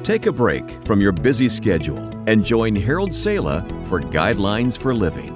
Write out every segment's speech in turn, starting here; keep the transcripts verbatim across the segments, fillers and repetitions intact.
Take a break from your busy schedule and join Harold Sala for Guidelines for Living.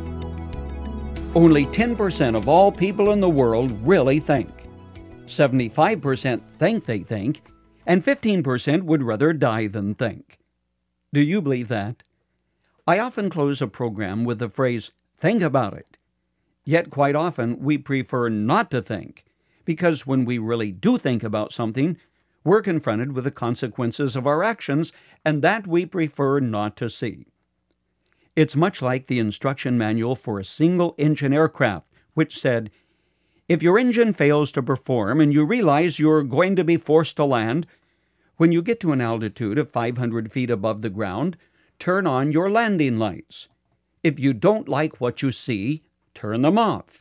Only ten percent of all people in the world really think. seventy-five percent think they think, and fifteen percent would rather die than think. Do you believe that? I often close a program with the phrase, "Think about it." Yet quite often we prefer not to think, because when we really do think about something, we're confronted with the consequences of our actions, and that we prefer not to see. It's much like the instruction manual for a single-engine aircraft, which said, if your engine fails to perform and you realize you're going to be forced to land, when you get to an altitude of five hundred feet above the ground, turn on your landing lights. If you don't like what you see, turn them off.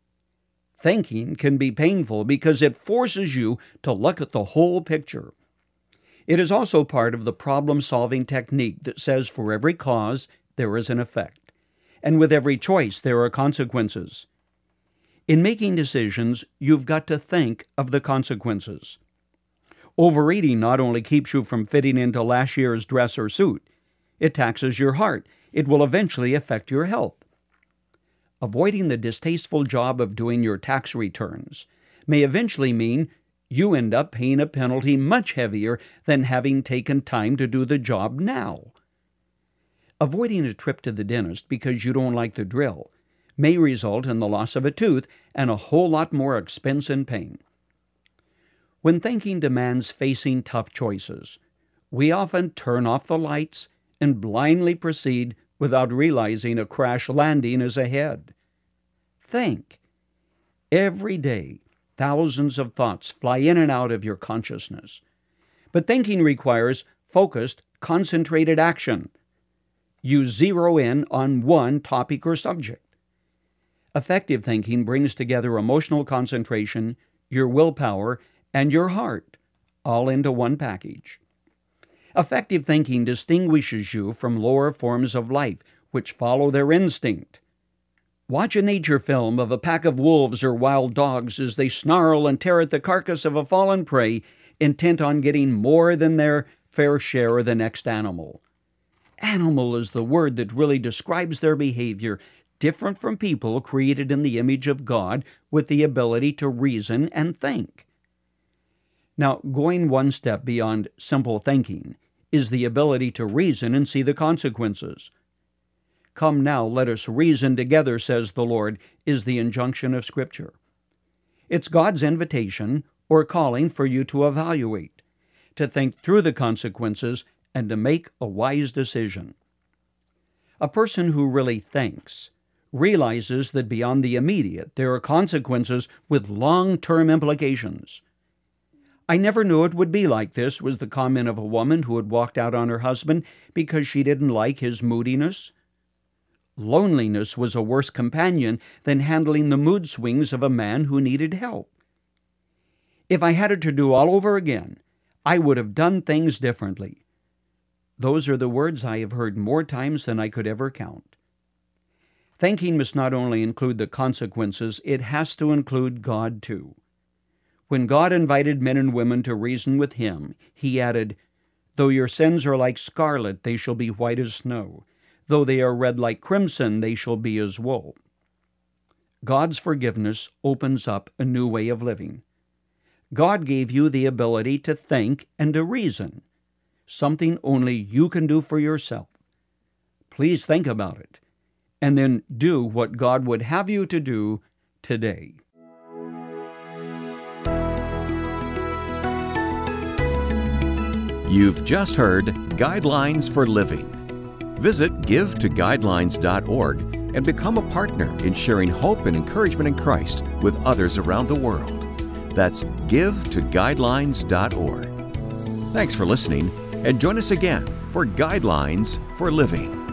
Thinking can be painful because it forces you to look at the whole picture. It is also part of the problem-solving technique that says for every cause, there is an effect, and with every choice, there are consequences. In making decisions, you've got to think of the consequences. Overeating not only keeps you from fitting into last year's dress or suit, it taxes your heart. It will eventually affect your health. Avoiding the distasteful job of doing your tax returns may eventually mean you end up paying a penalty much heavier than having taken time to do the job now. Avoiding a trip to the dentist because you don't like the drill may result in the loss of a tooth and a whole lot more expense and pain. When thinking demands facing tough choices, we often turn off the lights and blindly proceed without realizing a crash landing is ahead. Think. Every day, thousands of thoughts fly in and out of your consciousness. But thinking requires focused, concentrated action. You zero in on one topic or subject. Effective thinking brings together emotional concentration, your willpower, and your heart, all into one package. Effective thinking distinguishes you from lower forms of life, which follow their instinct. Watch a nature film of a pack of wolves or wild dogs as they snarl and tear at the carcass of a fallen prey, intent on getting more than their fair share of the next animal. Animal is the word that really describes their behavior, different from people created in the image of God with the ability to reason and think. Now, going one step beyond simple thinking is the ability to reason and see the consequences. Come now, let us reason together, says the Lord, is the injunction of Scripture. It's God's invitation or calling for you to evaluate, to think through the consequences, and to make a wise decision. A person who really thinks realizes that beyond the immediate, there are consequences with long-term implications. I never knew it would be like this, was the comment of a woman who had walked out on her husband because she didn't like his moodiness. Loneliness was a worse companion than handling the mood swings of a man who needed help. If I had it to do all over again, I would have done things differently. Those are the words I have heard more times than I could ever count. Thinking must not only include the consequences, it has to include God too. When God invited men and women to reason with Him, He added, though your sins are like scarlet, they shall be white as snow. Though they are red like crimson, they shall be as wool. God's forgiveness opens up a new way of living. God gave you the ability to think and to reason, something only you can do for yourself. Please think about it, and then do what God would have you to do today. You've just heard Guidelines for Living. Visit give to guidelines dot org and become a partner in sharing hope and encouragement in Christ with others around the world. That's give to guidelines dot org. Thanks for listening, and join us again for Guidelines for Living.